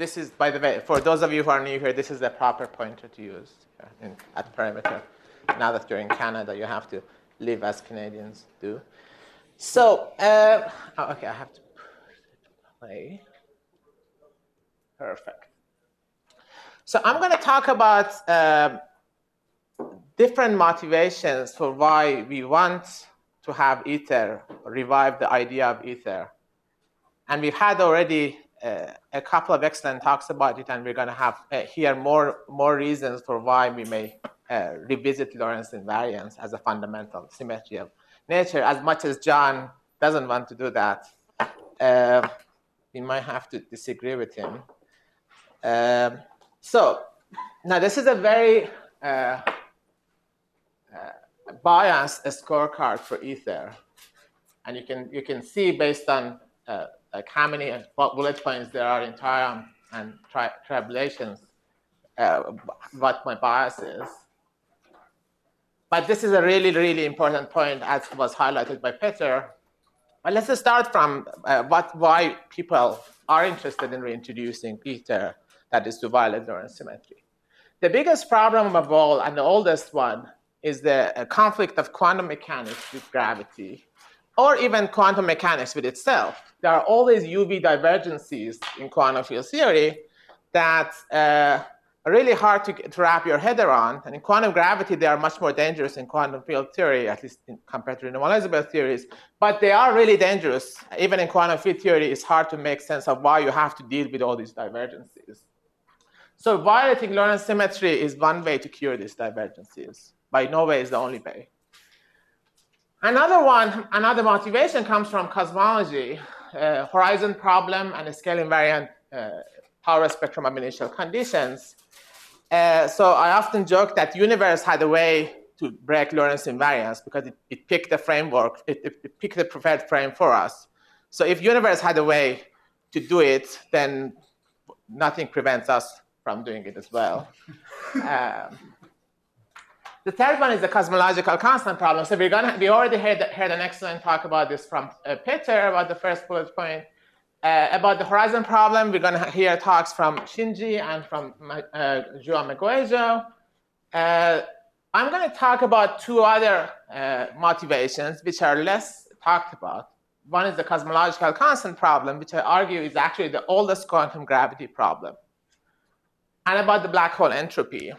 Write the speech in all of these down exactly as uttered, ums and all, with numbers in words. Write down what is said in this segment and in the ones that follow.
this is, by the way, for those of you who are new here, this is the proper pointer to use in, at Perimeter. Now that you're in Canada, you have to live as Canadians do. So, uh, oh, OK, I have to play. Perfect. So I'm going to talk about uh, different motivations for why we want to have ether, revive the idea of ether. And we've had already uh, a couple of excellent talks about it, and we're going to have uh, here more, more reasons for why we may uh, revisit Lorentz invariance as a fundamental symmetry of nature. As much as John doesn't want to do that, uh, we might have to disagree with him. Um, so now this is a very uh, uh, biased scorecard for ether, and you can you can see based on uh, like how many bullet points there are in triumph and tri tribulations uh, what my bias is. But this is a really really important point, as was highlighted by Peter. But let's start from uh, what why people are interested in reintroducing ether. That is to violate Lorentz symmetry. The biggest problem of all, and the oldest one, is the uh, conflict of quantum mechanics with gravity, or even quantum mechanics with itself. There are always U V divergences in quantum field theory that uh, are really hard to, to wrap your head around. And in quantum gravity, they are much more dangerous in quantum field theory, at least in, compared to renormalizable theories. But they are really dangerous. Even in quantum field theory, it's hard to make sense of why you have to deal with all these divergences. So violating Lorentz symmetry is one way to cure these divergences. By no way is the only way. Another one, another motivation comes from cosmology, uh, horizon problem, and a scale invariant uh, power spectrum of initial conditions. Uh, so I often joke that the universe had a way to break Lorentz invariance because it, it picked the framework, it, it, it picked the preferred frame for us. So if universe had a way to do it, then nothing prevents us from doing it as well. um, the third one is the cosmological constant problem. So we're gonna, we already heard, heard an excellent talk about this from uh, Peter about the first bullet point. Uh, about the horizon problem, we're gonna hear talks from Shinji and from uh, João Meguejo. Uh, I'm gonna talk about two other uh, motivations which are less talked about. One is the cosmological constant problem, which I argue is actually the oldest quantum gravity problem, and about the black hole entropy.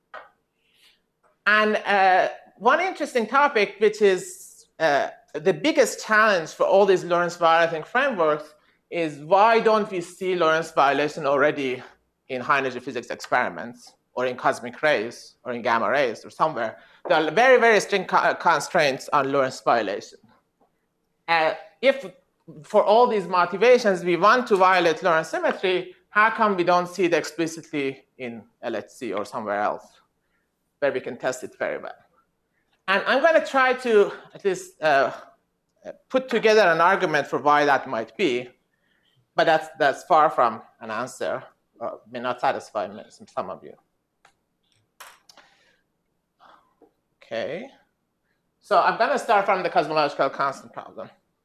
And uh, one interesting topic, which is uh, the biggest challenge for all these Lorentz violating frameworks, is why don't we see Lorentz violation already in high energy physics experiments, or in cosmic rays, or in gamma rays, or somewhere? There are very, very strict co constraints on Lorentz violation. Uh, if for all these motivations we want to violate Lorentz symmetry, how come we don't see it explicitly in L H C or somewhere else, where we can test it very well? And I'm going to try to at least uh, put together an argument for why that might be, but that's, that's far from an answer, or may not satisfy some of you. OK. So I'm going to start from the cosmological constant problem.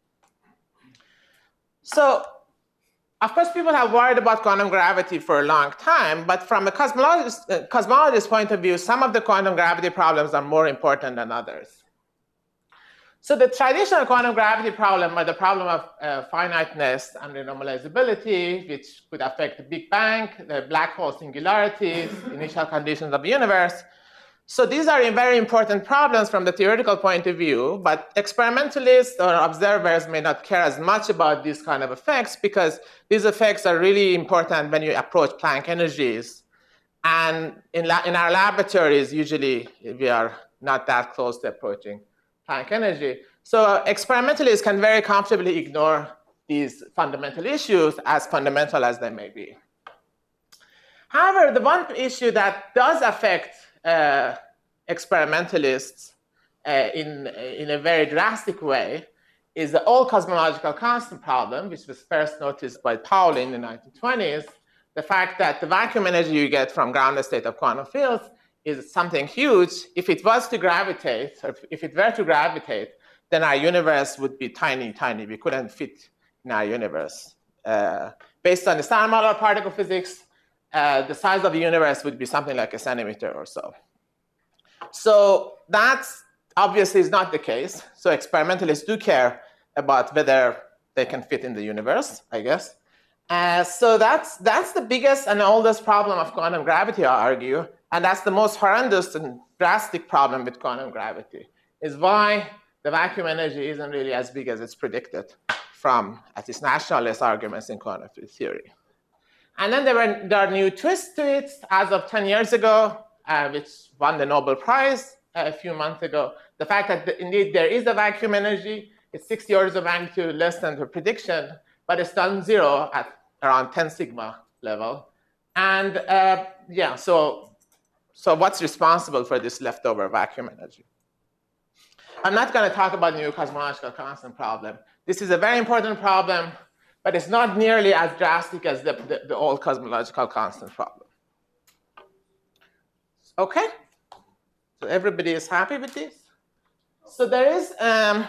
So of course, people have worried about quantum gravity for a long time, but from a cosmologist, uh, cosmologist's point of view, some of the quantum gravity problems are more important than others. So the traditional quantum gravity problem, or the problem of uh, finiteness and renormalizability, which could affect the Big Bang, the black hole singularities, initial conditions of the universe. So these are very important problems from the theoretical point of view, but experimentalists or observers may not care as much about these kind of effects, because these effects are really important when you approach Planck energies. And in, in our laboratories, usually we are not that close to approaching Planck energy. So experimentalists can very comfortably ignore these fundamental issues, as fundamental as they may be. However, the one issue that does affect Uh, experimentalists uh, in, in a very drastic way is the old cosmological constant problem, which was first noticed by Pauli in the nineteen twenties. The fact that the vacuum energy you get from grounded state of quantum fields is something huge. If it was to gravitate, or if it were to gravitate, then our universe would be tiny, tiny. We couldn't fit in our universe uh, based on the standard model of particle physics, uh, the size of the universe would be something like a centimeter or so. So that's obviously is not the case. So experimentalists do care about whether they can fit in the universe, I guess. Uh, so that's, that's the biggest and oldest problem of quantum gravity, I argue. And that's the most horrendous and drastic problem with quantum gravity, is why the vacuum energy isn't really as big as it's predicted from at least nationalist arguments in quantum field theory. And then there, were, there are new twists to it as of ten years ago, uh, which won the Nobel Prize a few months ago. The fact that the, indeed there is a vacuum energy, it's sixty orders of magnitude less than the prediction, but it's non-zero at around ten sigma level. And uh, yeah, so, so what's responsible for this leftover vacuum energy? I'm not going to talk about the new cosmological constant problem. This is a very important problem, but it's not nearly as drastic as the, the, the old cosmological constant problem. Okay? So everybody is happy with this? So there is, um,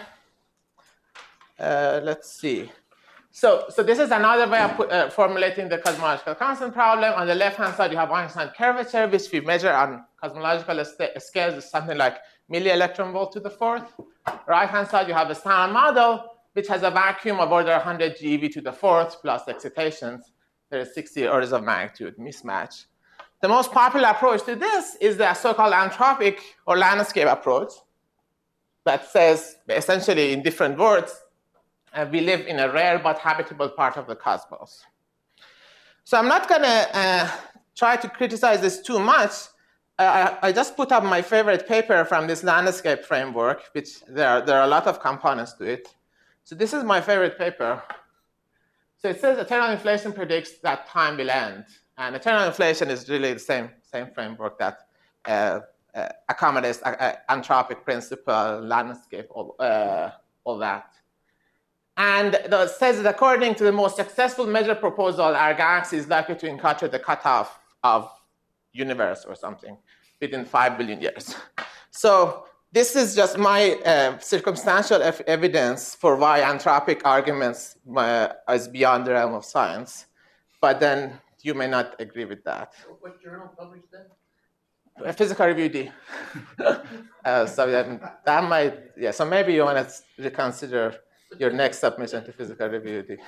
uh, let's see. So, so this is another way of put, uh, formulating the cosmological constant problem. On the left-hand side, you have Einstein curvature, which we measure on cosmological scales is something like milli-electron volt to the fourth. Right-hand side, you have a standard model, which has a vacuum of order one hundred GeV to the fourth plus excitations. There is sixty orders of magnitude mismatch. The most popular approach to this is the so-called anthropic or landscape approach that says, essentially in different words, uh, we live in a rare but habitable part of the cosmos. So I'm not going to uh, try to criticize this too much. Uh, I, I just put up my favorite paper from this landscape framework, which there are, there are a lot of components to it. So this is my favorite paper. So it says eternal inflation predicts that time will end. And eternal inflation is really the same, same framework that uh, uh, accommodates uh, uh, anthropic principle, landscape, all, uh, all that. And it says that according to the most successful measure proposal, our galaxy is likely to encounter the cutoff of universe or something within five billion years. So this is just my uh, circumstantial evidence for why anthropic arguments uh, is beyond the realm of science. But then you may not agree with that. What journal published that? A Physical Review D. uh, so that, that might, yeah, so maybe you want to reconsider your next submission to Physical Review D.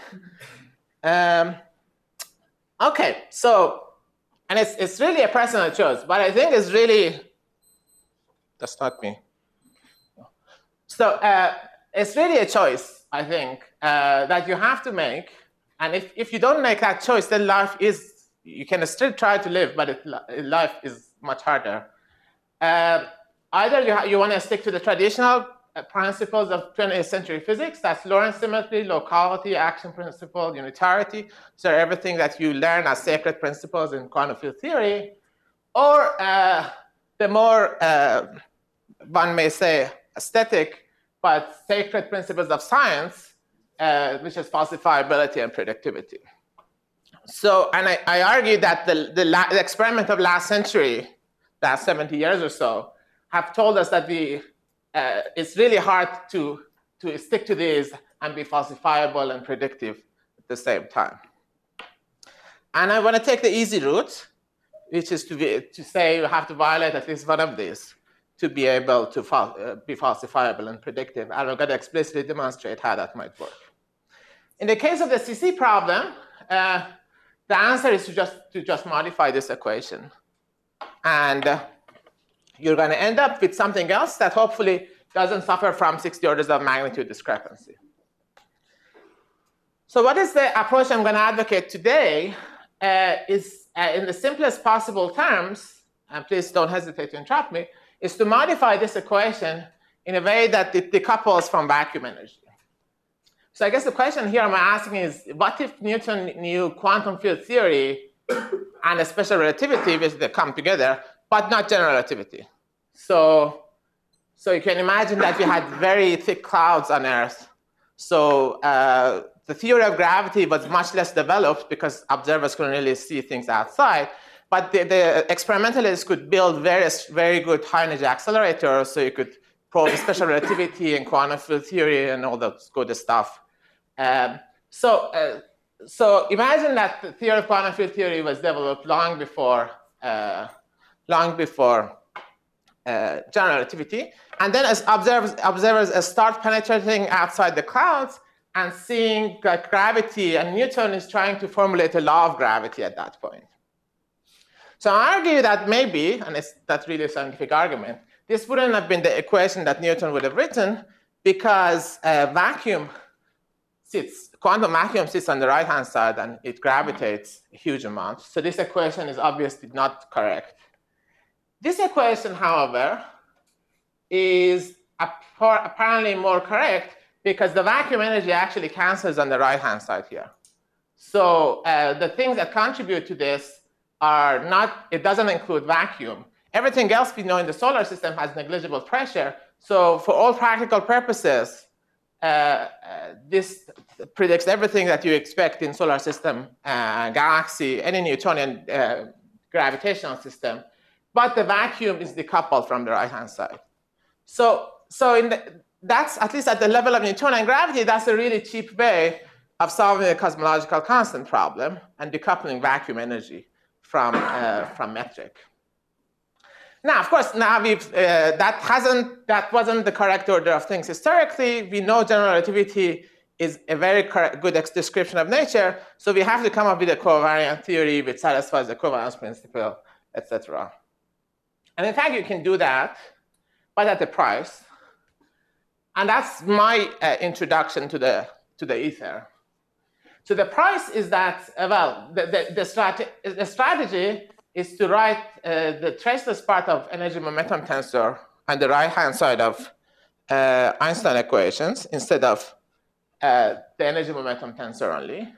Um, okay, so, and it's, it's really a personal choice, but I think it's really, that's not me. So uh, it's really a choice, I think, uh, that you have to make. And if, if you don't make that choice, then life is, you can still try to live, but it, life is much harder. Uh, either you, you want to stick to the traditional uh, principles of twentieth century physics, that's Lorentz symmetry, locality, action principle, unitarity, so everything that you learn as sacred principles in quantum field theory, or uh, the more, uh, one may say, aesthetic, but sacred principles of science, Uh, which is falsifiability and predictivity. So, and I, I argue that the, the, la the experiment of last century, last seventy years or so, have told us that we, uh, it's really hard to, to stick to these and be falsifiable and predictive at the same time. And I want to take the easy route, which is to, be, to say you have to violate at least one of these to be able to fal uh, be falsifiable and predictive. And I'm going to explicitly demonstrate how that might work. In the case of the C C problem, uh, the answer is to just, to just modify this equation. And uh, you're going to end up with something else that hopefully doesn't suffer from sixty orders of magnitude discrepancy. So what is the approach I'm going to advocate today uh, is, uh, in the simplest possible terms, and please don't hesitate to interrupt me, is to modify this equation in a way that it decouples from vacuum energy. So I guess the question here I'm asking is, what if Newton knew quantum field theory and special relativity, which they come together, but not general relativity? So, so you can imagine that we had very thick clouds on Earth. So uh, the theory of gravity was much less developed because observers couldn't really see things outside. But the, the experimentalists could build various very good high-energy accelerators, so you could probe special relativity and quantum field theory and all that good stuff. Um, so, uh, so imagine that the theory of quantum field theory was developed long before, uh, long before uh, general relativity. And then as observers, observers start penetrating outside the clouds and seeing that gravity, and Newton is trying to formulate a law of gravity at that point. So I argue that maybe, and it's, that's really a scientific argument, this wouldn't have been the equation that Newton would have written, because a vacuum sits, quantum vacuum sits on the right-hand side and it gravitates a huge amount. So this equation is obviously not correct. This equation, however, is apparently more correct because the vacuum energy actually cancels on the right-hand side here. So uh, the things that contribute to this are not, it doesn't include vacuum. Everything else we know in the solar system has negligible pressure. So for all practical purposes, uh, uh, this predicts everything that you expect in solar system, uh, galaxy, any Newtonian uh, gravitational system. But the vacuum is decoupled from the right-hand side. So, so in the, that's, at least at the level of Newtonian gravity, that's a really cheap way of solving the cosmological constant problem and decoupling vacuum energy from, uh, from metric. Now, of course, now we've, uh, that, hasn't, that wasn't the correct order of things historically. We know general relativity is a very correct, good description of nature, so we have to come up with a covariant theory which satisfies the covariance principle, et cetera. And in fact, you can do that, but at a price. And that's my uh, introduction to the, to the ether. So the price is that, uh, well, the, the, the, strate the strategy is to write uh, the traceless part of energy momentum tensor on the right-hand side of uh, Einstein equations instead of uh, the energy momentum tensor only.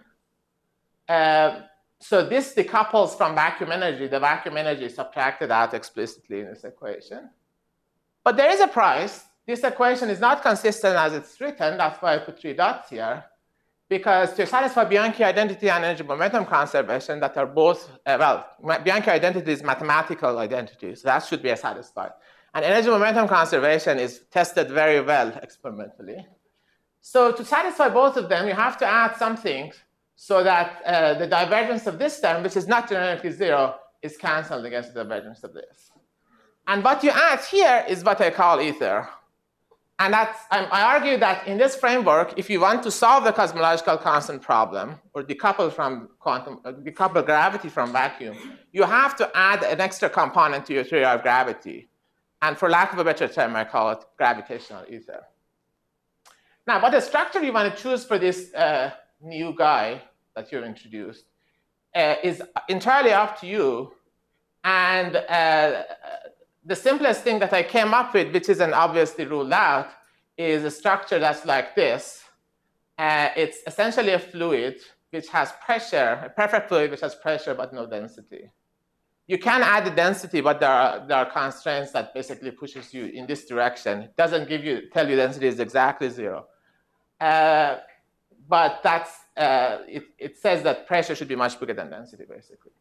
Uh, so this decouples from vacuum energy. The vacuum energy is subtracted out explicitly in this equation. But there is a price. This equation is not consistent as it's written. That's why I put three dots here. Because to satisfy Bianchi identity and energy momentum conservation that are both, uh, well, Bianchi identity is mathematical identity, so that should be satisfied. And energy momentum conservation is tested very well experimentally. So to satisfy both of them, you have to add something so that uh, the divergence of this term, which is not generically zero, is canceled against the divergence of this. And what you add here is what I call ether. And that's, I argue that in this framework, if you want to solve the cosmological constant problem or decouple from quantum, decouple gravity from vacuum, you have to add an extra component to your theory of gravity. And for lack of a better term, I call it gravitational ether. Now, what the structure you want to choose for this uh, new guy that you've introduced uh, is entirely up to you. And uh, the simplest thing that I came up with, which isn't obviously ruled out, is a structure that's like this. Uh, it's essentially a fluid which has pressure, a perfect fluid which has pressure but no density. You can add the density, but there are, there are constraints that basically pushes you in this direction. It doesn't give you, tell you density is exactly zero. Uh, but that's, uh, it, it says that pressure should be much bigger than density, basically.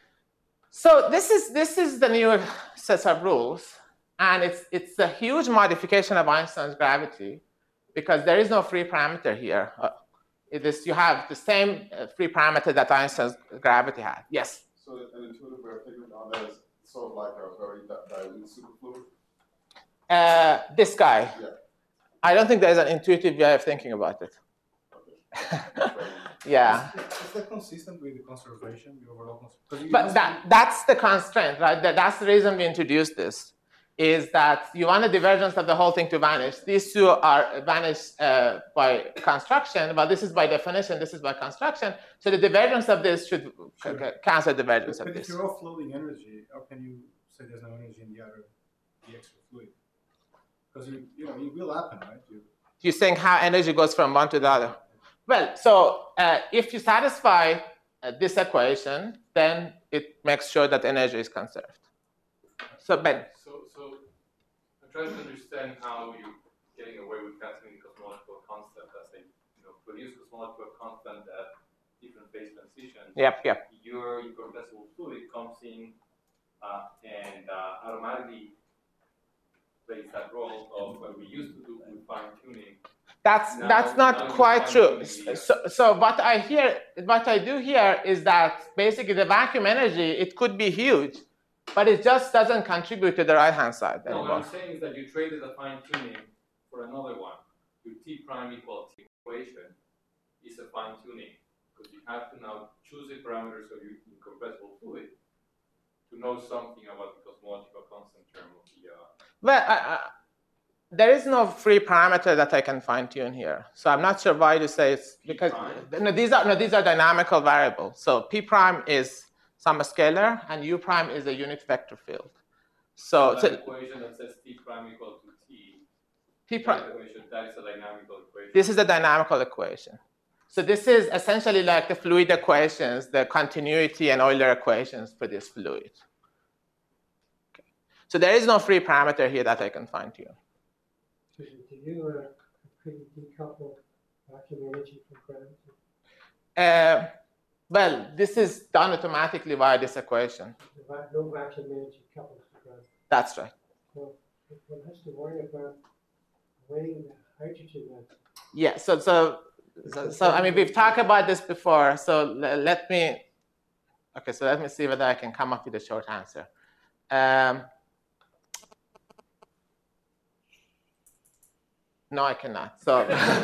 So this is, this is the new set of rules. And it's, it's a huge modification of Einstein's gravity because there is no free parameter here. Uh, it is, you have the same uh, free parameter that Einstein's gravity had. Yes? So an intuitive way of thinking about that is sort of like a very dilute superfluid? Uh, this guy. Yeah. I don't think there's an intuitive way of thinking about it. Okay. Yeah. Is, is that consistent with the conservation, the overall conservation? But that, that's the constraint, right? That, that's the reason we introduced this, is that you want the divergence of the whole thing to vanish. These two are vanished uh, by construction, but this is by definition, this is by construction. So the divergence of this should sure. cancel the divergence but, of but this. But if you're offloading energy, how can you say there's no energy in the other, the extra fluid? Because you, you know, it will happen, right? You, You're saying how energy goes from one to the other. Well, so uh, if you satisfy uh, this equation, then it makes sure that energy is conserved. So Ben. So, so I'm trying to understand how you're getting away with canceling the cosmological constant as they, you know, produce cosmological constant at different phase transitions. Yep, yep. Your incompressible fluid comes in uh, and uh, automatically plays that role of what we used to do with fine tuning. That's Now- that's now not you're quite true. fine-tuning the- So, so what I hear, what I do here is that basically the vacuum energy, it could be huge, but it just doesn't contribute to the right-hand side No, what anymore. I'm saying is that you traded a fine tuning for another one. Your T prime equal T equation is a fine tuning because you have to now choose the parameters of your incompressible fluid to know something about the cosmological constant term of the. Uh, Well, I, I, there is no free parameter that I can fine tune here. So I'm not sure why you say it's because no, these are no, these are dynamical variables. So P prime is some scalar and U prime is a unit vector field. So, that so equation that says T prime equal to T. P prime. That equation, that is a dynamical equation. This is a dynamical equation. So this is essentially like the fluid equations, the continuity and Euler equations for this fluid. Okay. So there is no free parameter here that I can fine tune. Do you uh, completely decouple vacuum energy from gravity? Uh, well, this is done automatically via this equation. The va- No vacuum energy couples to gravity. That's right. So one has to worry about weighing the hydrogen at Yeah, so, so, so, so I mean, we've talked about this before, so l- let me, okay, so let me see whether I can come up with a short answer. Um, no, I cannot, so,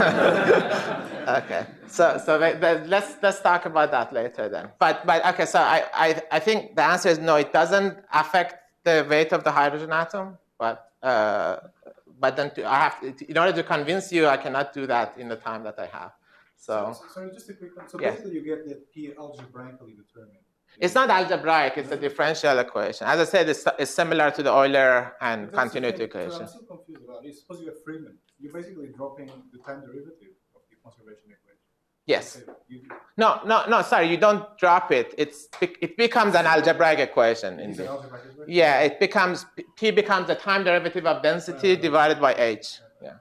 okay, so, so let- let- let's, let's talk about that later then. But, but okay, so I, I, I think the answer is no, it doesn't affect the weight of the hydrogen atom, but, uh, but then to, I have to, in order to convince you, I cannot do that in the time that I have. So So, sorry, just a quick one. So Yes. basically, you get that P algebraically determined. it's not algebraic; it's a differential equation. As I said, it's, it's similar to the Euler and But that's the continuity thing. So equation. I'm still confused about it. Suppose you have Freeman. You're basically dropping the time derivative of the conservation equation. Yes. Okay, you- No, no, no. Sorry, you don't drop it. It's it becomes an algebraic equation. It is Indeed. an algebraic equation? Yeah, it becomes P becomes the time derivative of density Right, right. divided by h. Yeah.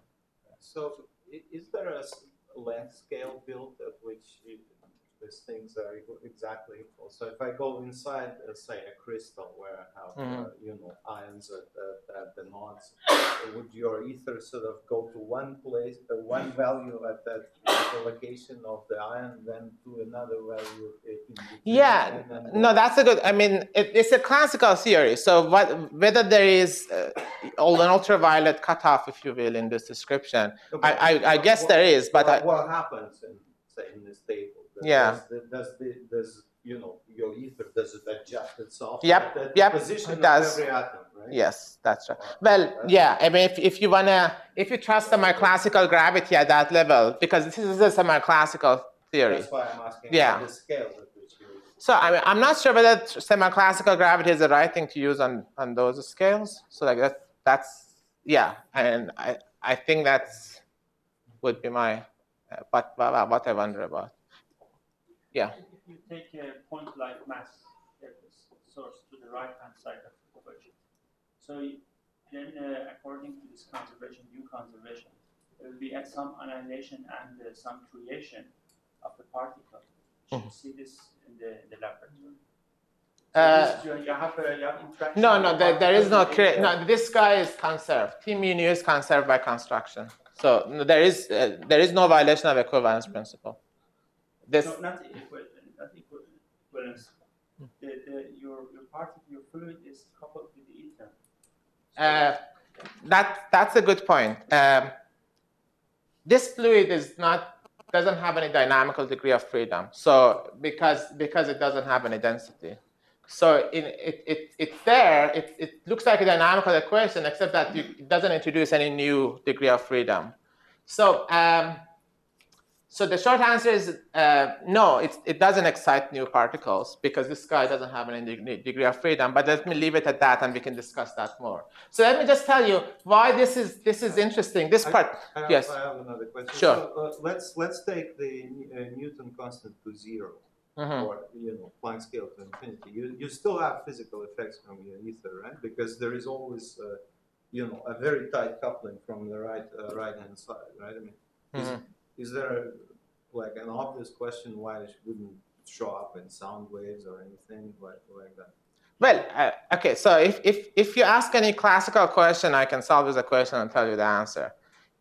So i- is there a s- length scale built at which you, these things are equal- exactly equal? So if I go inside, uh, say, a crystal where I have, uh, you know, ions at, at, at the nodes, would your ether sort of go to one place, uh, one value at that location of the ion, then to another value in between? Yeah, and then no, go- that's a good. I mean, it, it's a classical theory. So, what, whether there is uh, an ultraviolet cutoff, if you will, in this description, No, I, but I, I guess what- there is, but what, I, what happens in, say, in this table? Does, Yeah. Does, the, does, the, does you know your ether does it adjust itself? Yep, at the yep, position it does. of every atom, right? yes, that's right. Well, yeah, I mean, if, if you wanna, if you trust semi-classical gravity at that level, because this is a semi-classical theory. That's why I'm asking Yeah. about the scales at which you. So I mean, I'm not sure whether semi-classical gravity is the right thing to use on, on those scales. So like that, that's, yeah, and I, I think that's would be my, uh, but, but what I wonder about. Yeah. If you take a point-like mass uh, source to the right-hand side of the equation, so you- then uh, according to this conservation, U conservation, there will be uh, some annihilation and uh, some creation of the particle. You should see this in the, in the laboratory. So Uh, this, you, you have a, you have interaction. No, of no, the there, there is no, particle in crea- the- no, this guy is conserved. T mu nu is conserved by construction. So no, there is, uh, there is no violation of equivalence principle. This, No, not equal, not equal, equivalence. The, the, your, your particle, your fluid is coupled with the ether. So uh, that, that's a good point. Um, this fluid is not, doesn't have any dynamical degree of freedom. So because, because it doesn't have any density. So in, it, it, it's there, it, it looks like a dynamical equation, except that you, it doesn't introduce any new degree of freedom. So, um, so the short answer is uh, no, it's, it doesn't excite new particles because this guy doesn't have any degree, degree of freedom. But let me leave it at that, and we can discuss that more. So let me just tell you why this is this is interesting. This part, I have, yes. I have another question. Sure. So, uh, let's let's take the uh, Newton constant to zero, Mhm. or you know Planck scale to infinity. You you still have physical effects from your ether, right? Because there is always uh, you know a very tight coupling from the right uh, right hand side, right? I mean, is, Mhm. is there a, like an obvious question why it wouldn't show up in sound waves or anything like like that? Well, uh, okay. So if, if if you ask any classical question, I can solve this equation and tell you the answer.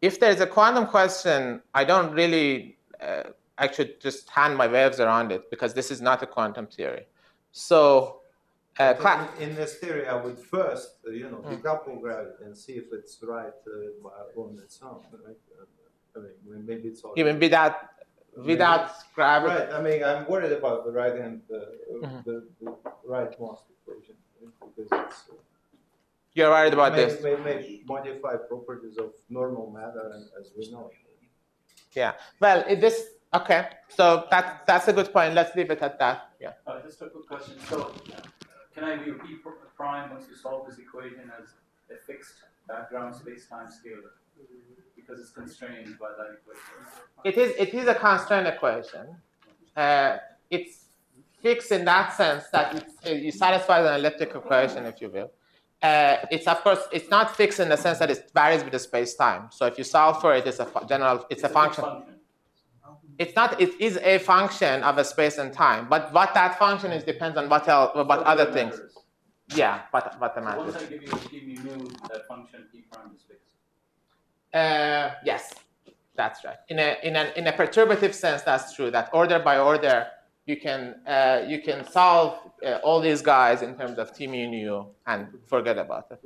if there's a quantum question, I don't really, uh, I should just hand my waves around it because this is not a quantum theory. So, uh, in, in this theory, I would first, uh, you know, decouple gravity and see if it's right uh, on its own. Right? Uh, I mean, maybe it's all. Even without, without maybe, gravity. Right. I mean, I'm worried about the right hand, uh, mm-hmm. the, the right mass equation, right? Because it's. Uh, You're worried about may, this. May, may modify properties of normal matter, as we know. Yeah. Well, it, this. Okay. So that that's a good point. Let's leave it at that. Yeah. Uh, just a quick question. So, can I view P prime once you solve this equation as a fixed background space-time scalar because it's constrained by that equation? It is. It is a constraint equation. Uh, it's fixed in that sense that it's, it satisfies an elliptic equation, if you will. Uh, it's of course it's not fixed in the sense that it varies with the space-time. So if you solve for it, it's a general. It's, it's a, a function. function. It's not. It is a function of a space and time. But what that function is depends on what else, what so other things. Matters. Yeah, what what the so matters. Once I give you a P mu, that function P prime is fixed. Uh, yes, that's right. In a in a in a perturbative sense, that's true. That order by order, you can uh, you can solve uh, all these guys in terms of T mu nu and forget about it.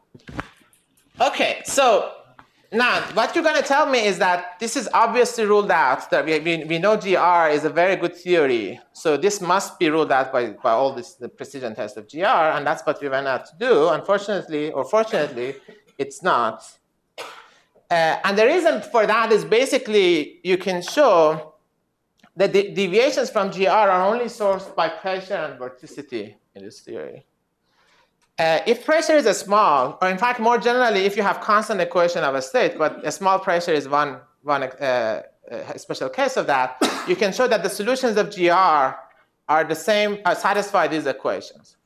Okay, so now what you're going to tell me is that this is obviously ruled out. That we we, we know G R is a very good theory, so this must be ruled out by by all this the precision test of G R, and that's what we went out to do. Unfortunately, or fortunately, it's not. Uh, and the reason for that is basically you can show that the deviations from G R are only sourced by pressure and vorticity in this theory. Uh, if pressure is a small, or in fact more generally, if you have constant equation of a state, but a small pressure is one, one uh, a special case of that, you can show that the solutions of G R are the same, uh, satisfy these equations.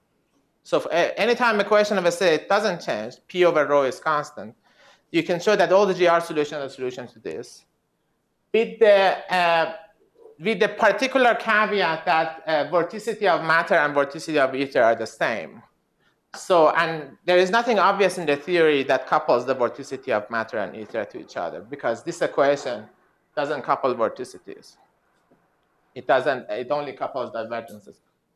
So if uh, anytime equation of a state doesn't change, P over rho is constant, you can show that all the G R solutions are solutions to this. With the, uh, with the particular caveat that uh, vorticity of matter and vorticity of ether are the same. So, and there is nothing obvious in the theory that couples the vorticity of matter and ether to each other, because this equation doesn't couple vorticities. It doesn't, it only couples divergences.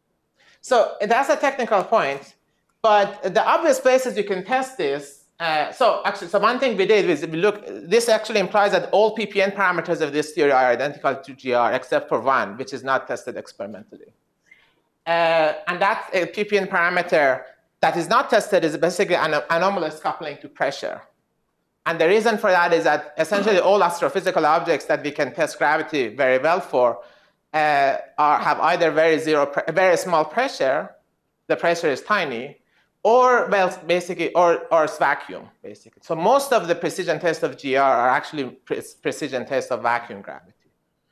So that's a technical point, but the obvious places you can test this. Uh, so actually, so one thing we did is we look. This actually implies that all P P N parameters of this theory are identical to G R except for one, which is not tested experimentally. Uh, and that uh, P P N parameter that is not tested is basically an anomalous coupling to pressure. And the reason for that is that essentially all astrophysical objects that we can test gravity very well for uh, are have either very zero, very small pressure. The pressure is tiny. Or well, basically, or or it's vacuum, basically. So most of the precision tests of G R are actually pre precision tests of vacuum gravity.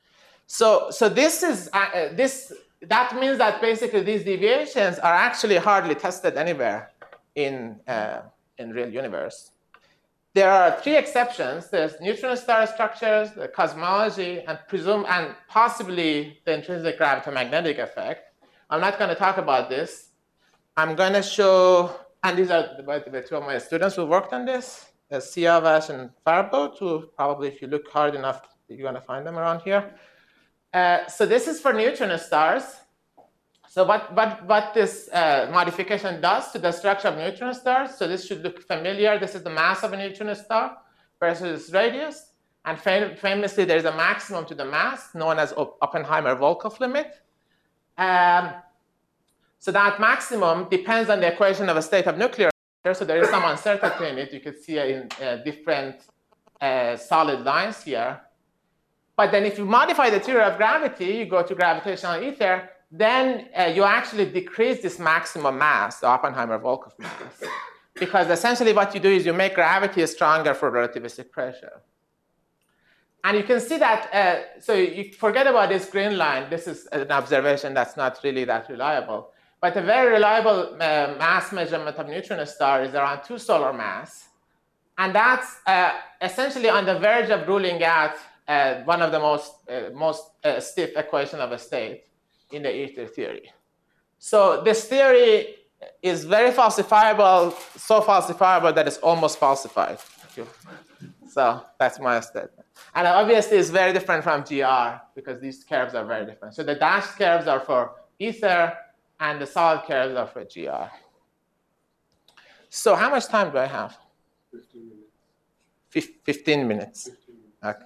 So so this is uh, this that means that basically these deviations are actually hardly tested anywhere in uh, in real universe. There are three exceptions. There's neutron star structures, the cosmology, and presume and possibly the intrinsic gravitomagnetic effect. I'm not going to talk about this. I'm going to show, and these are the, the two of my students who worked on this, uh, Siavash and Farbot, who probably, if you look hard enough, you're going to find them around here. Uh, so this is for neutron stars. So what, what, what this uh, modification does to the structure of neutron stars, so this should look familiar. This is the mass of a neutron star versus its radius. And fam famously, there's a maximum to the mass, known as Oppenheimer-Volkoff limit. Um, So that maximum depends on the equation of a state of nuclear matter. So there is some uncertainty in it. You can see in uh, different uh, solid lines here. But then if you modify the theory of gravity, you go to gravitational ether, then uh, you actually decrease this maximum mass, the Oppenheimer-Volkoff mass. Because essentially what you do is you make gravity stronger for relativistic pressure. And you can see that, uh, so you forget about this green line. This is an observation that's not really that reliable. But a very reliable uh, mass measurement of neutron star is around two solar mass. And that's uh, essentially on the verge of ruling out uh, one of the most, uh, most uh, stiff equation of a state in the ether theory. So this theory is very falsifiable, so falsifiable that it's almost falsified. So that's my statement. And obviously, it's very different from G R because these curves are very different. So the dashed curves are for ether, and the solid curves are for G R. So how much time do I have? Fifteen minutes. Fif- fifteen minutes. Fifteen minutes. Okay.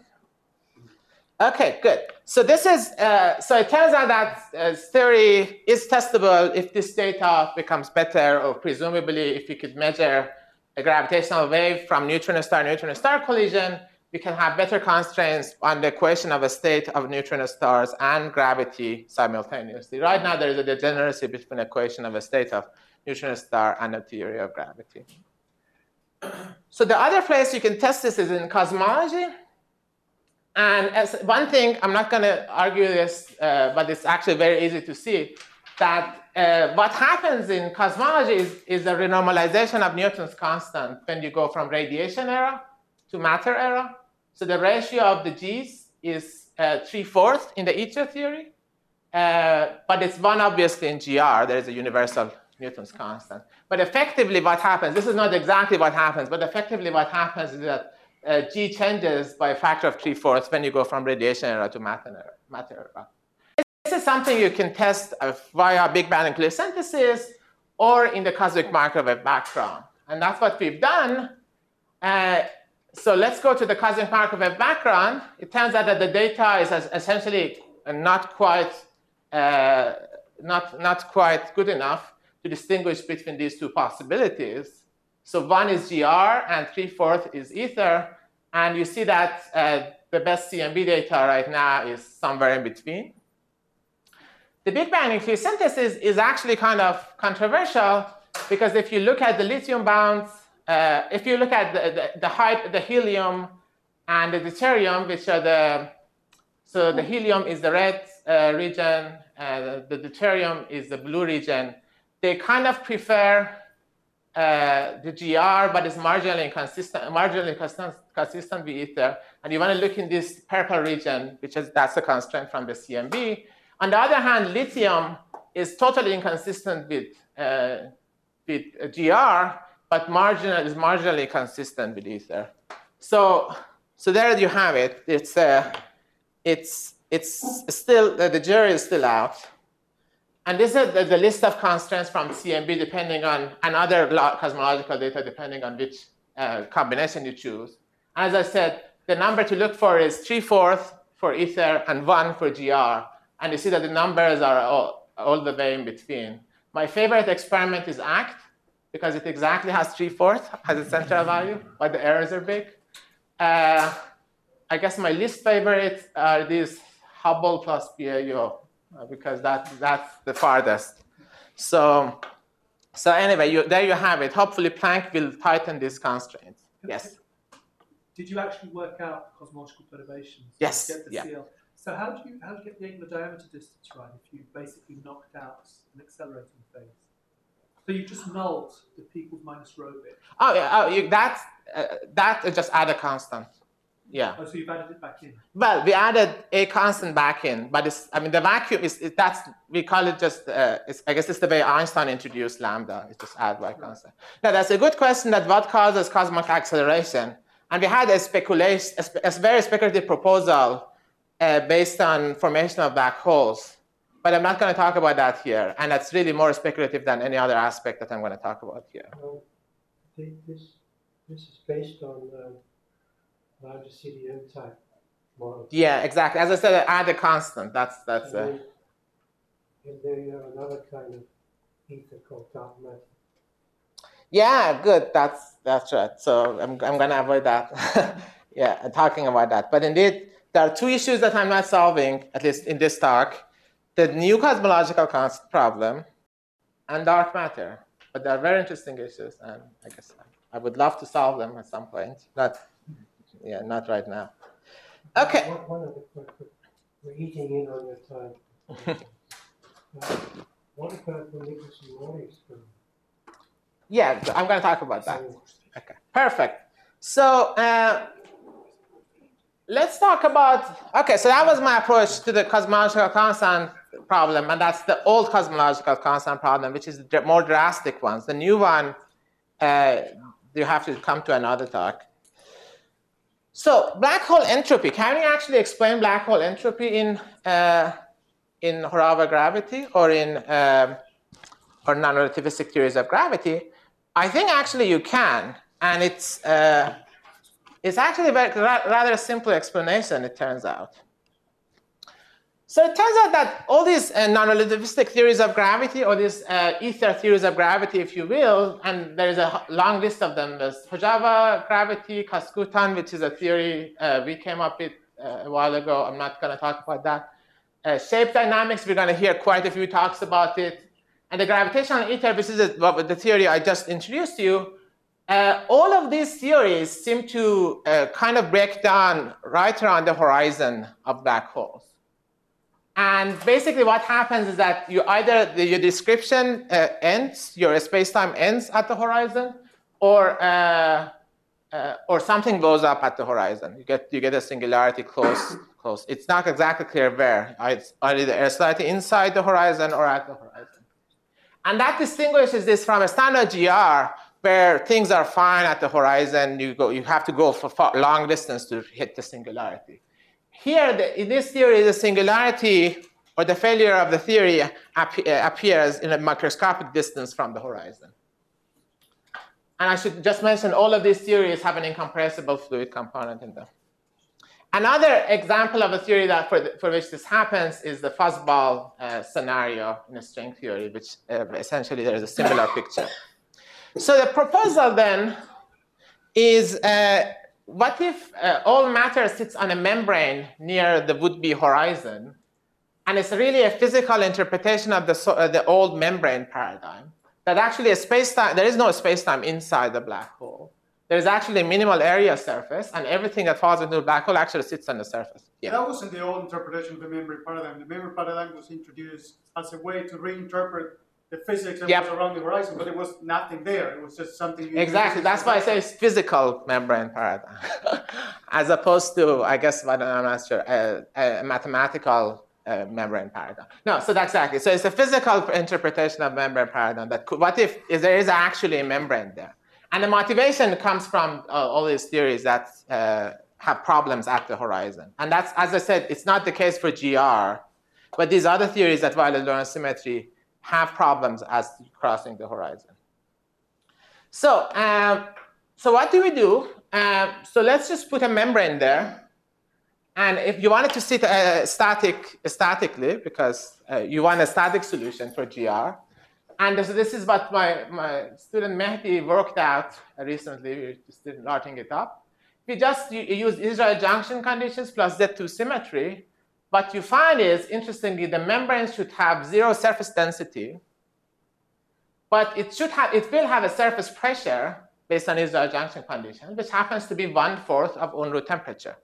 Okay, good. So this is, uh, so it turns out that uh, theory is testable if this data becomes better, or presumably if you could measure a gravitational wave from neutron star neutron star collision, we can have better constraints on the equation of a state of neutron stars and gravity simultaneously. Right now, there is a degeneracy between equation of a state of neutron star and a theory of gravity. So the other place you can test this is in cosmology. And as one thing, I'm not going to argue this, uh, but it's actually very easy to see, that uh, what happens in cosmology is, is a renormalization of Newton's constant when you go from radiation era to matter era. So the ratio of the G's is uh, three-fourths in the ether theory, uh, but it's one obviously in G R. There is a universal Newton's constant. But effectively what happens, this is not exactly what happens, but effectively what happens is that uh, G changes by a factor of three-fourths when you go from radiation era to matter era. Matter era. This is something you can test via Big Bang nucleosynthesis or in the cosmic microwave background. And that's what we've done. Uh, so let's go to the cosmic microwave background. It turns out that the data is essentially not quite, uh, not, not quite good enough to distinguish between these two possibilities. So one is G R and three-fourths is ether. And you see that uh, the best C M B data right now is somewhere in between. The Big Bang nucleosynthesis is actually kind of controversial because if you look at the lithium bounds, uh, if you look at the, the, the height, the helium and the deuterium, which are the, so the helium is the red uh, region, uh, the deuterium is the blue region, they kind of prefer uh, the G R, but it's marginally inconsistent, marginally consistent, consistent with ether. And you want to look in this purple region, which is, that's a constraint from the C M B. On the other hand, lithium is totally inconsistent with, uh, with G R, but marginal is marginally consistent with ether. So, so there you have it. It's, uh, it's, it's still, uh, the jury is still out. And this is the, the list of constraints from C M B depending on, and other cosmological data depending on which uh, combination you choose. As I said, the number to look for is three-fourths for ether and one for G R. And you see that the numbers are all, all the way in between. My favorite experiment is ACT, because it exactly has three-fourths as a central value, but the errors are big. Uh, I guess my least favorite are these Hubble plus B A U, because that, that's the farthest. So, so anyway, you, there you have it. Hopefully, Planck will tighten these constraints. Yes? Did you actually work out cosmological perturbations? Yes, To get the yeah. C L? So how do you how do you get the angular diameter distance right if you basically knocked out an accelerating phase? So you just nulled the P equals minus rho bit. Oh, yeah, oh, you, that's, uh, that is just add a constant. Yeah. Oh, so you've added it back in. Well, we added a constant back in, but it's, I mean, the vacuum is, it, that's, we call it just, uh, it's, I guess it's the way Einstein introduced lambda, it's just add by constant. Now, that's a good question that what causes cosmic acceleration? And we had a speculation, a, spe a very speculative proposal uh, based on formation of black holes. But I'm not going to talk about that here. And that's really more speculative than any other aspect that I'm going to talk about here. Um, I think this, this is based on um, larger C D M type model. Yeah, exactly. As I said, add a constant. That's, that's, and, uh, then, and then you have another kind of ether called dark matter. yeah, good. That's, that's right. So I'm, I'm going to avoid that. Yeah, talking about that. But indeed, there are two issues that I'm not solving, at least in this talk. The new cosmological constant problem and dark matter. But they're very interesting issues, and I guess I would love to solve them at some point. Not, yeah, not right now. Okay. One, one other question. We're eating in on your time. uh, what about the Nicholson-Morley experiment? Yeah, I'm going to talk about that. Okay, perfect. So uh, let's talk about, okay, so that was my approach to the cosmological constant problem, and that's the old cosmological constant problem, which is the more drastic ones. The new one, uh, you have to come to another talk. So black hole entropy. Can we actually explain black hole entropy in uh, in Horava gravity or in uh, or non-relativistic theories of gravity? I think actually you can, and it's uh, it's actually a very, rather a simple explanation. It turns out. So it turns out that all these uh, non-relativistic theories of gravity, or these uh, ether theories of gravity, if you will, and there's a long list of them. There's Hojava gravity, Kaskutan, which is a theory uh, we came up with uh, a while ago. I'm not going to talk about that. Uh, shape dynamics, we're going to hear quite a few talks about it. And the gravitational ether, this is the, the theory I just introduced to you. Uh, all of these theories seem to uh, kind of break down right around the horizon of black holes. And basically what happens is that you either, the, your description uh, ends, your space-time ends at the horizon, or, uh, uh, or something blows up at the horizon. You get, you get a singularity close, close. It's not exactly clear where. It's either slightly inside the horizon or at the horizon. And that distinguishes this from a standard G R, where things are fine at the horizon. You, go, you have to go for far, long distance to hit the singularity. Here, the, in this theory, the singularity or the failure of the theory ap appears in a microscopic distance from the horizon. And I should just mention all of these theories have an incompressible fluid component in them. Another example of a theory that for, the, for which this happens is the fuzzball uh, scenario in a string theory, which uh, essentially there is a similar picture. So the proposal then is, uh, what if uh, all matter sits on a membrane near the would-be horizon, and it's really a physical interpretation of the, so, uh, the old membrane paradigm, that actually a space-time, there is no space-time inside the black hole. There's actually a minimal area surface, and everything that falls into the black hole actually sits on the surface. Yeah. That wasn't the old interpretation of the membrane paradigm. The membrane paradigm was introduced as a way to reinterpret the physics that yep. was around the horizon, but it was nothing there. It was just something. You exactly. That's why I say it's physical membrane paradigm, as opposed to, I guess, I'm not sure, a, a mathematical uh, membrane paradigm. No, so that's exactly. So it's a physical interpretation of membrane paradigm. That could, what if, if there is actually a membrane there? And the motivation comes from uh, all these theories that uh, have problems at the horizon. And that's, as I said, it's not the case for G R, but these other theories that violate Lorentz symmetry have problems as crossing the horizon. So, um, so what do we do? Uh, so let's just put a membrane there. And if you want it to sit uh, static, statically, because uh, you want a static solution for G R. And so this is what my, my student Mehdi worked out recently. We're still starting it up. We just you, you use Israel junction conditions plus Z two symmetry. What you find is, interestingly, the membrane should have zero surface density, but it should have, it will have a surface pressure based on Israel junction conditions, which happens to be one-fourth of en route temperature.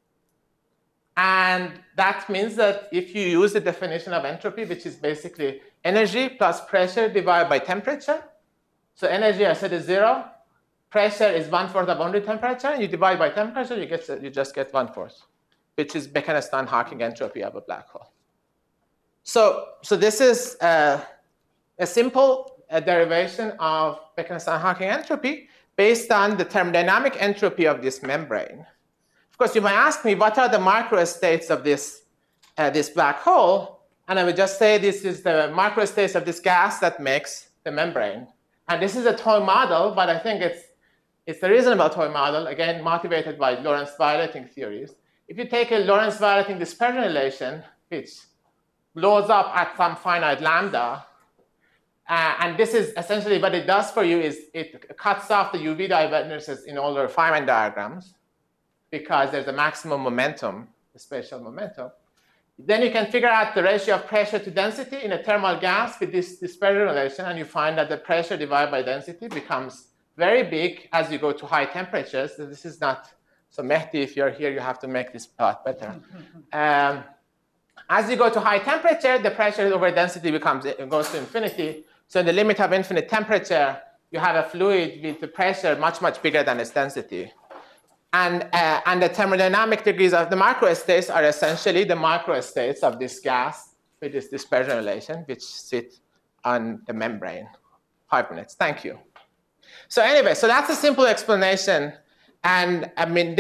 And that means that if you use the definition of entropy, which is basically energy plus pressure divided by temperature, so energy I said is zero, pressure is one-fourth of en route temperature, and you divide by temperature, you, get, you just get one-fourth, which is Bekenstein-Hawking entropy of a black hole. So, so this is uh, a simple uh, derivation of Bekenstein-Hawking entropy based on the thermodynamic entropy of this membrane. Of course, you might ask me, what are the microstates of this, uh, this black hole? And I would just say this is the microstates of this gas that makes the membrane. And this is a toy model, but I think it's, it's a reasonable toy model, again, motivated by Lorentz violating theories. If you take a Lorentz violating dispersion relation, which blows up at some finite lambda, uh, and this is essentially what it does for you is it cuts off the U V divergences in all the Feynman diagrams because there's a maximum momentum, the spatial momentum. Then you can figure out the ratio of pressure to density in a thermal gas with this dispersion relation, and you find that the pressure divided by density becomes very big as you go to high temperatures. So this is not, so Mehdi, if you're here, you have to make this plot better. Um, as you go to high temperature, the pressure over density becomes, it goes to infinity. So in the limit of infinite temperature, you have a fluid with the pressure much, much bigger than its density. And, uh, and the thermodynamic degrees of the microstates are essentially the microstates of this gas with this dispersion relation, which sit on the membrane. Five minutes, thank you. So anyway, so that's a simple explanation. And I mean, this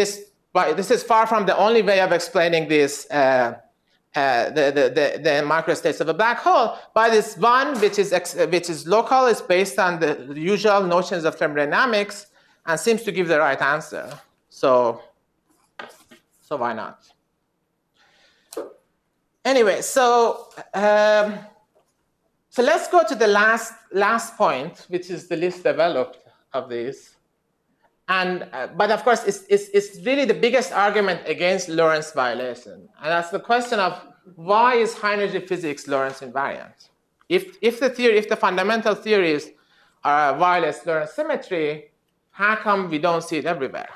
but this is far from the only way of explaining this, uh, uh, the, the, the, the microstates of a black hole. But it's one which is, ex which is local, is based on the usual notions of thermodynamics, and seems to give the right answer. So, so why not? Anyway, so um, so let's go to the last last point, which is the least developed of these. And uh, but of course, it's, it's it's really the biggest argument against Lorentz violation, and that's the question of why is high energy physics Lorentz invariant? If if the theory, if the fundamental theories are violate Lorentz symmetry, how come we don't see it everywhere?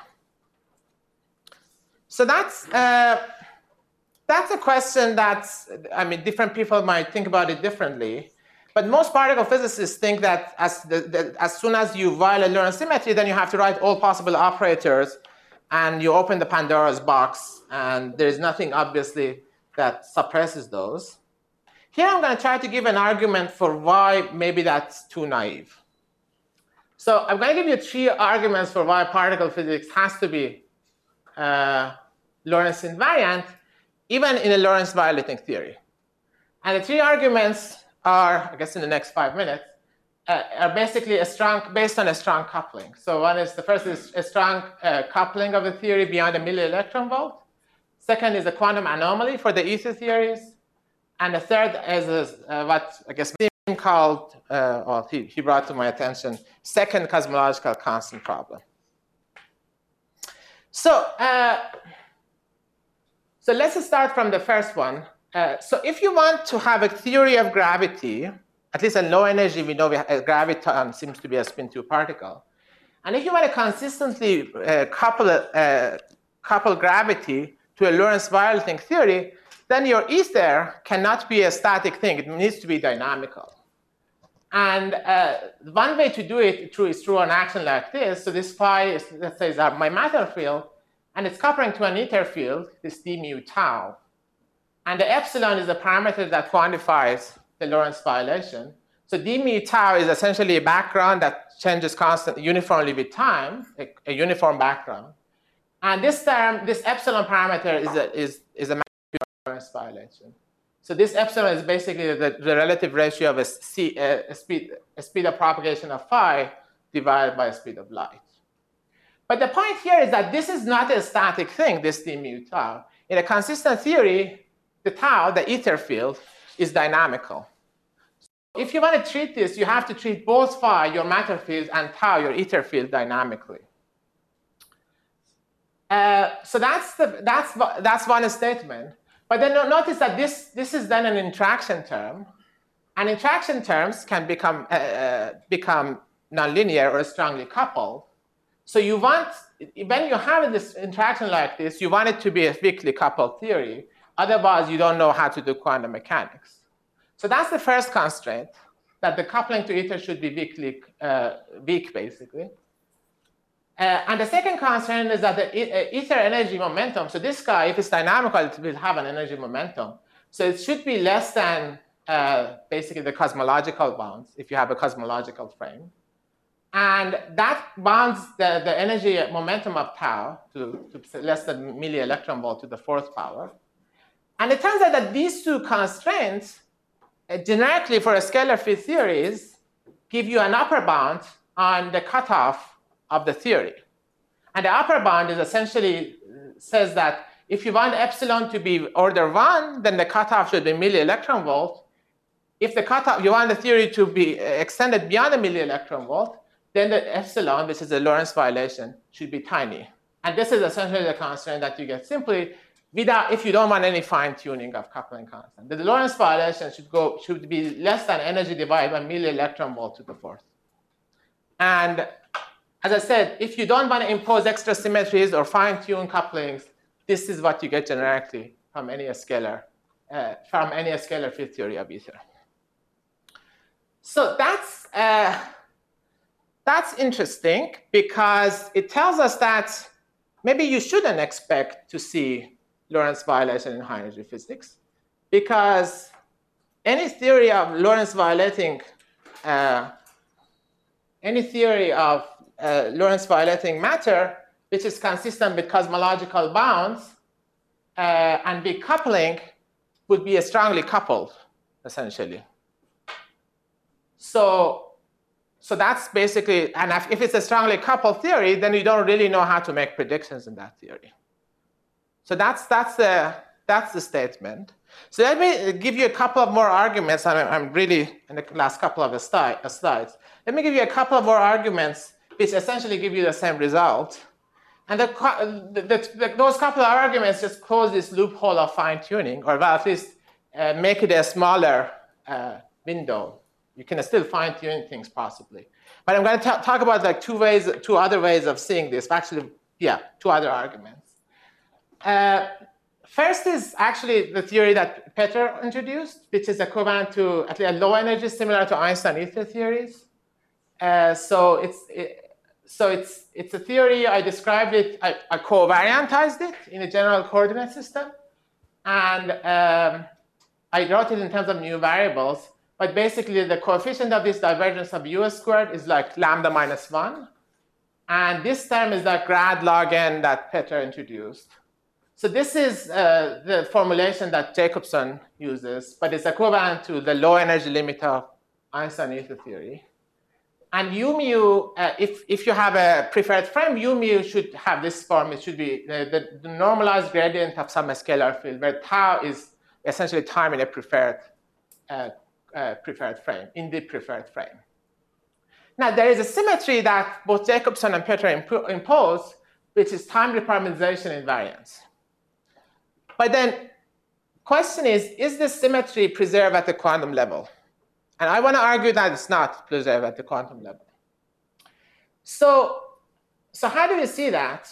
So that's. Uh, That's a question that, I mean, different people might think about it differently. But most particle physicists think that as, the, the, as soon as you violate Lorentz symmetry, then you have to write all possible operators, and you open the Pandora's box, and there's nothing, obviously, that suppresses those. Here I'm going to try to give an argument for why maybe that's too naive. So I'm going to give you three arguments for why particle physics has to be uh, Lorentz invariant, even in a Lorentz violating theory. And the three arguments are, I guess in the next five minutes, uh, are basically a strong, based on a strong coupling. So one is, the first is a strong uh, coupling of the theory beyond a milli electron volt. Second is a quantum anomaly for the ether theories. And the third is uh, what I guess Beam called, uh, or he, he brought to my attention, second cosmological constant problem. So, uh, So let's start from the first one. Uh, so if you want to have a theory of gravity, at least at low energy, we know we have, a graviton seems to be a spin two particle. And if you want to consistently uh, couple, uh, couple gravity to a Lorentz violating theory, then your ether cannot be a static thing. It needs to be dynamical. And uh, one way to do it through, is through an action like this. So this phi is, let's say, is my matter field. And it's coupling to an ether field, this d mu tau. And the epsilon is the parameter that quantifies the Lorentz violation. So d mu tau is essentially a background that changes constantly, uniformly with time, a, a uniform background. And this term, this epsilon parameter is a, is, is a Lorentz violation. So this epsilon is basically the, the relative ratio of a, c, a, a, speed, a speed of propagation of phi divided by the speed of light. But the point here is that this is not a static thing, this d mu tau. In a consistent theory, the tau, the ether field, is dynamical. So if you want to treat this, you have to treat both phi, your matter field, and tau, your ether field, dynamically. Uh, so that's, the, that's, that's one statement. But then notice that this, this is then an interaction term. And interaction terms can become, uh, become nonlinear or strongly coupled. So you want, when you have this interaction like this, you want it to be a weakly coupled theory. Otherwise, you don't know how to do quantum mechanics. So that's the first constraint, that the coupling to ether should be weakly, uh, weak, basically. Uh, and the second constraint is that the ether energy momentum, so this guy, if it's dynamical, it will have an energy momentum. So it should be less than uh, basically the cosmological bounds, if you have a cosmological frame. And that bounds the, the energy momentum of tau to, to less than milli electron volt to the fourth power. And it turns out that these two constraints, uh, generically for a scalar field theories, give you an upper bound on the cutoff of the theory. And the upper bound is essentially says that if you want epsilon to be order one, then the cutoff should be milli electron volt. If the cutoff, you want the theory to be extended beyond a milli electron volt, then the epsilon, which is a Lorentz violation, should be tiny. And this is essentially the constraint that you get simply without, if you don't want any fine tuning of coupling constant. The Lorentz violation should go should be less than energy divided by milli electron volt to the fourth. And as I said, if you don't want to impose extra symmetries or fine tune couplings, this is what you get generically from any scalar, uh, from any scalar field theory of ether. So that's uh, That's interesting because it tells us that maybe you shouldn't expect to see Lorentz violation in high energy physics, because any theory of Lorentz violating, uh, any theory of uh, Lorentz violating matter which is consistent with cosmological bounds, uh, and big coupling would be strongly coupled, essentially. So, so that's basically, and if it's a strongly coupled theory, then you don't really know how to make predictions in that theory. So that's, that's, the, that's the statement. So let me give you a couple of more arguments. I'm, I'm really in the last couple of slides. Let me give you a couple of more arguments which essentially give you the same result. And the, the, the, those couple of arguments just close this loophole of fine-tuning, or well, at least uh, make it a smaller uh, window. You can still fine-tune things possibly. But I'm going to talk about like two ways, two other ways of seeing this. Actually, yeah, two other arguments. Uh, first is actually the theory that Peter introduced, which is equivalent to at least a low energy similar to Einstein ether theories. Uh, so it's it, so it's it's a theory. I described it. I, I covariantized it in a general coordinate system, and um, I wrote it in terms of new variables. But basically, the coefficient of this divergence of u squared is like lambda minus one, and this term is like grad log n that Peter introduced. So this is uh, the formulation that Jacobson uses, but it's equivalent to the low energy limit of Einstein ether theory. And u mu, uh, if, if you have a preferred frame, u mu should have this form. It should be the, the, the normalized gradient of some scalar field, where tau is essentially time in a preferred, uh, uh, preferred frame, in the preferred frame. Now, there is a symmetry that both Jacobson and Peter imp impose, which is time reparameterization invariance. But then, question is, is this symmetry preserved at the quantum level? And I want to argue that it's not preserved at the quantum level. So, so how do we see that?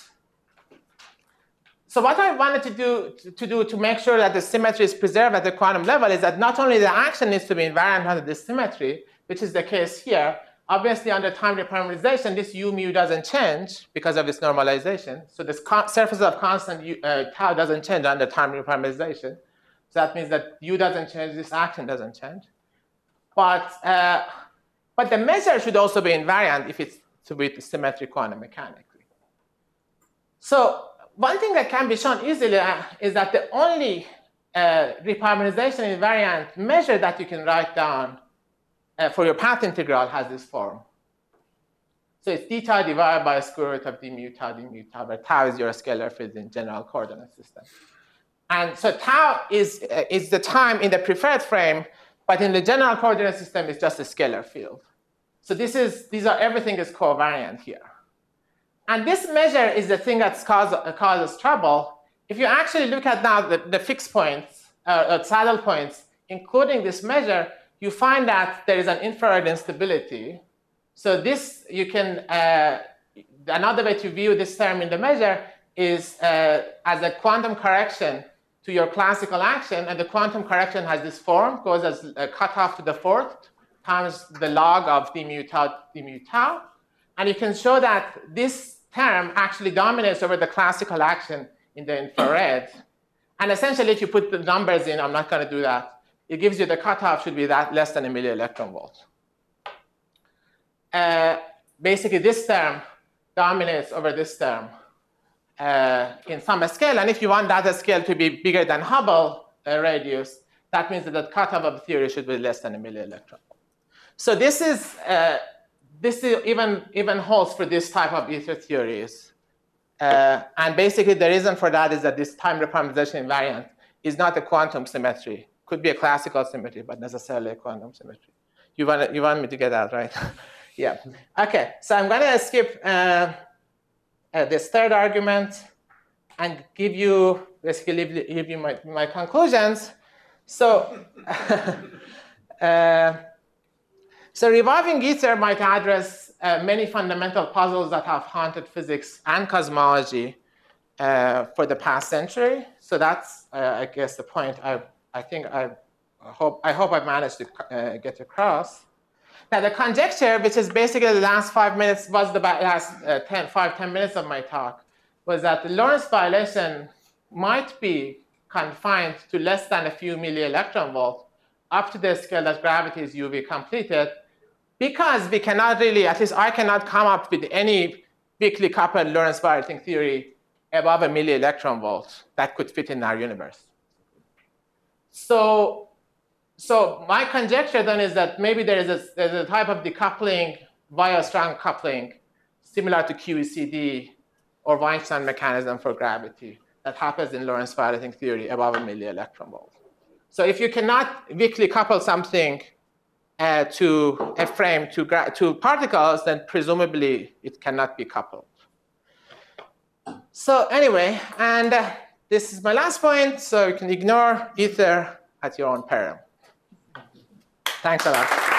So what I wanted to do, to, to do to make sure that the symmetry is preserved at the quantum level is that not only the action needs to be invariant under this symmetry, which is the case here. Obviously, under time reparameterization, this u mu doesn't change because of its normalization. So this surface of constant u, uh, tau doesn't change under time reparameterization. So that means that u doesn't change, this action doesn't change. But, uh, but the measure should also be invariant if it's to be symmetric quantum mechanically. So one thing that can be shown easily uh, is that the only uh, reparameterization invariant measure that you can write down Uh, for your path integral has this form. So it's d tau divided by square root of d mu tau d mu tau, where tau is your scalar field in general coordinate system. And so tau is, uh, is the time in the preferred frame, but in the general coordinate system, it's just a scalar field. So this is, these are, everything is covariant here. And this measure is the thing that cause, uh, causes trouble. If you actually look at now the, the fixed points, uh, uh, saddle points, including this measure, you find that there is an infrared instability. So this, you can, uh, another way to view this term in the measure is uh, as a quantum correction to your classical action, and the quantum correction has this form, goes as a cutoff to the fourth times the log of d mu tau d mu tau. And you can show that this term actually dominates over the classical action in the infrared. And essentially, if you put the numbers in, I'm not going to do that, it gives you the cutoff should be that less than a milli electron volt. Uh, basically, this term dominates over this term uh, in some scale. And if you want that scale to be bigger than Hubble uh, radius, that means that the cutoff of the theory should be less than a milli electron volt. So this is uh, this is even even holds for this type of ether theories. Uh, and basically, the reason for that is that this time reparameterization invariant is not a quantum symmetry. Could be a classical symmetry, but necessarily a quantum symmetry. You want, you want me to get that, right? Yeah. OK, so I'm going to skip uh, uh, this third argument and give you, basically, give, give you my, my conclusions. So, uh, so reviving ether might address uh, many fundamental puzzles that have haunted physics and cosmology uh, for the past century. So that's, uh, I guess, the point I I think I hope, I hope I've managed to uh, get across. Now, the conjecture, which is basically the last five minutes, was the last uh, ten, five, ten minutes of my talk, was that the Lorentz violation might be confined to less than a few milli electron volts up to the scale that gravity is U V completed, because we cannot really, at least I cannot come up with any weakly coupled Lorentz vibrating theory above a milli electron volt that could fit in our universe. So, so my conjecture then is that maybe there is a, there's a type of decoupling via strong coupling similar to Q E C D or Weinstein mechanism for gravity that happens in Lorentz vibrating theory above a milli electron volt. So if you cannot weakly couple something uh, to a frame to, to particles, then presumably it cannot be coupled. So anyway, and uh, this is my last point, so you can ignore ether at your own peril. Thanks a lot.